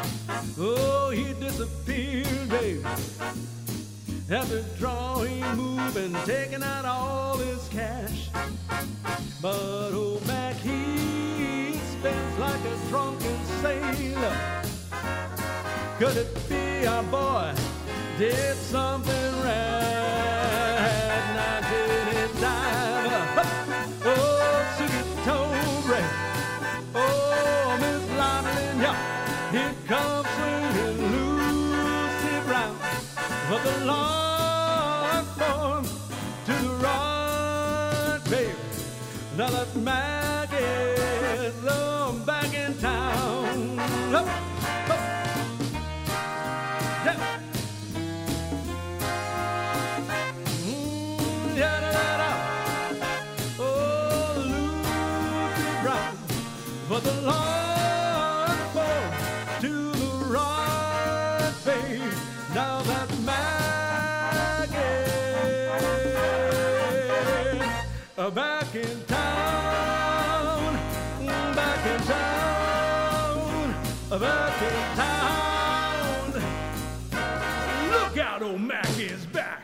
Oh, he disappeared, baby. After drawing, moving, taking out all his cash. But old Mac, he spends like a drunken sailor. Could it be our boy did something right? Now did he dive? Oh, Sugie Tobre. Oh, Miss London, yeah. Here comes swinging Lucy Brown. But the Lord born to the right, baby. Now that Mac is back in town. Up, up. Yeah. Yeah, da, da, da. Oh, Lucy Brown. But the Lord born to the right, babe. Now that Mac is back in town, back in town, back in town. Look out, old Mac is back.